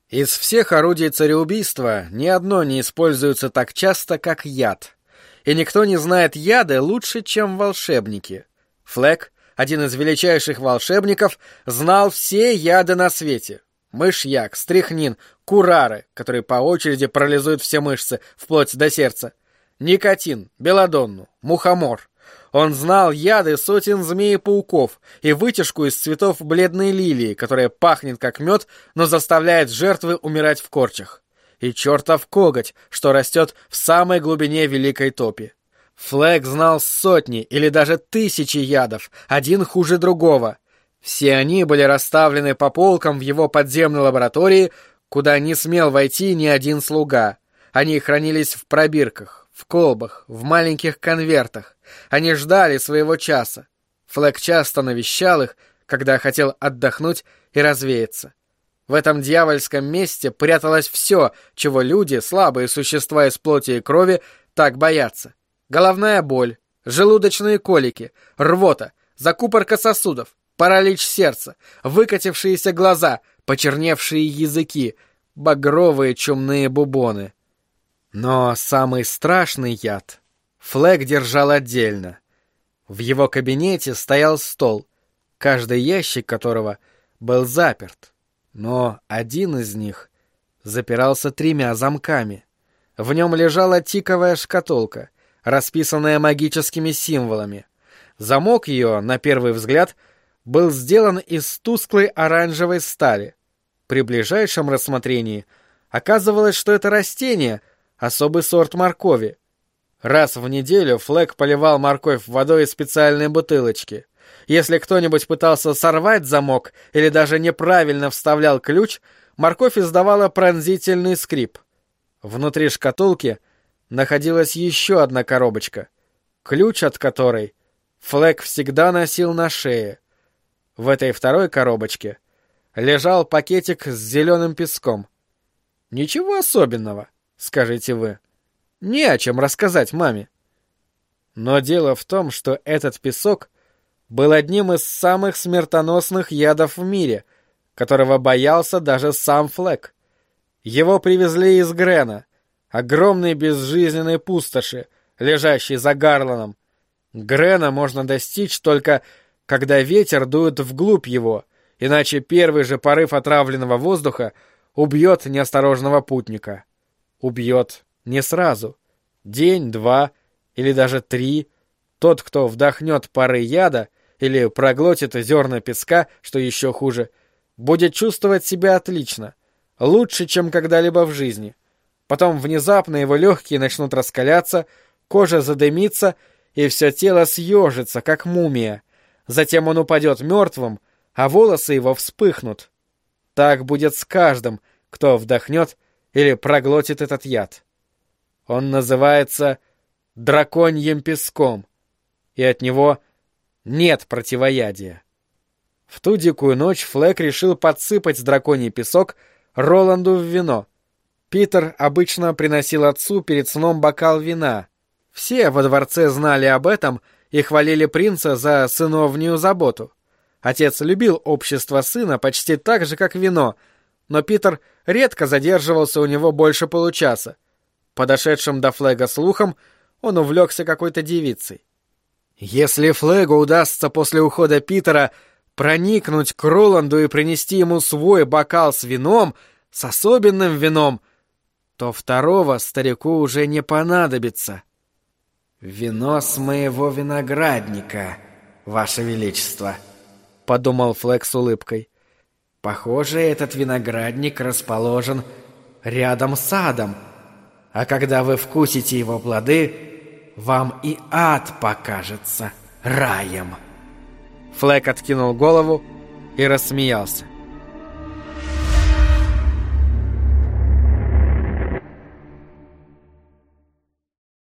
Из всех орудий цареубийства ни одно не используется так часто, как яд. И никто не знает яды лучше, чем волшебники. Флэк, один из величайших волшебников, знал все яды на свете. Мышьяк, стрихнин, курары, которые по очереди парализуют все мышцы, вплоть до сердца. Никотин, белладонну, мухомор. Он знал яды сотен змей и пауков и вытяжку из цветов бледной лилии, которая пахнет как мед, но заставляет жертвы умирать в корчах. И чертов коготь, что растет в самой глубине великой топи. Флэк знал сотни или даже тысячи ядов, один хуже другого. Все они были расставлены по полкам в его подземной лаборатории, куда не смел войти ни один слуга. Они хранились в пробирках, в колбах, в маленьких конвертах. Они ждали своего часа. Флэк часто навещал их, когда хотел отдохнуть и развеяться. В этом дьявольском месте пряталось все, чего люди, слабые существа из плоти и крови, так боятся. Головная боль, желудочные колики, рвота, закупорка сосудов, паралич сердца, выкатившиеся глаза, почерневшие языки, багровые чумные бубоны. Но самый страшный яд Флэк держал отдельно. В его кабинете стоял стол, каждый ящик которого был заперт, но один из них запирался 3 замками. В нем лежала тиковая шкатулка, расписанная магическими символами. Замок ее, на первый взгляд, был сделан из тусклой оранжевой стали. При ближайшем рассмотрении оказывалось, что это растение — особый сорт моркови. Раз в неделю Флэк поливал морковь водой из специальной бутылочки. Если кто-нибудь пытался сорвать замок или даже неправильно вставлял ключ, морковь издавала пронзительный скрип. Внутри шкатулки находилась еще одна коробочка, ключ от которой Флэк всегда носил на шее. В этой второй коробочке лежал пакетик с зеленым песком. Ничего особенного, скажете вы. Не о чем рассказать маме. Но дело в том, что этот песок был одним из самых смертоносных ядов в мире, которого боялся даже сам Флэк. Его привезли из Грена, огромной безжизненной пустоши, лежащей за Гарланом. Грена можно достичь только когда ветер дует вглубь его, иначе первый же порыв отравленного воздуха убьет неосторожного путника. Убьет не сразу. День, 2 или даже 3. Тот, кто вдохнет пары яда или проглотит зерна песка, что еще хуже, будет чувствовать себя отлично, лучше, чем когда-либо в жизни. Потом внезапно его легкие начнут раскаляться, кожа задымится, и все тело съежится, как мумия. Затем он упадет мертвым, а волосы его вспыхнут. Так будет с каждым, кто вдохнет или проглотит этот яд. Он называется драконьим песком, и от него нет противоядия. В ту дикую ночь Флэк решил подсыпать драконий песок Роланду в вино. Питер обычно приносил отцу перед сном бокал вина. Все во дворце знали об этом и хвалили принца за сыновнюю заботу. Отец любил общество сына почти так же, как вино, но Питер редко задерживался у него больше получаса. Подошедшим до Флэга слухом, он увлекся какой-то девицей. Если Флэгу удастся после ухода Питера проникнуть к Роланду и принести ему свой бокал с вином, с особенным вином, то второго старику уже не понадобится. «Вино с моего виноградника, Ваше Величество», — подумал Флэг с улыбкой. «Похоже, этот виноградник расположен рядом с садом, а когда вы вкусите его плоды, вам и ад покажется раем». Флэг откинул голову и рассмеялся.